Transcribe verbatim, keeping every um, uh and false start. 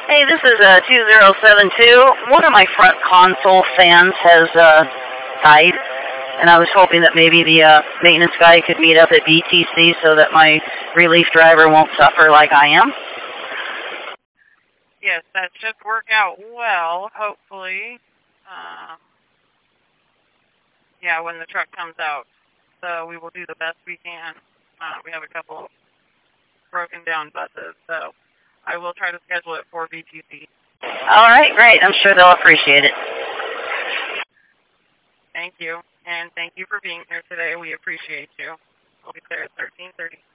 Hey, this is uh, two zero seven two. One of my front console fans has uh, died, and I was hoping that maybe the uh, maintenance guy could meet up at B T C so that my relief driver won't suffer like I am. Yes, that should work out well, hopefully. Um, yeah, when the truck comes out. So we will do the best we can. Uh, we have a couple broken down buses, so I will try to schedule it for B T C. All right, great. I'm sure they'll appreciate it. Thank you, and thank you for being here today. We appreciate you. We'll be there at thirteen thirty.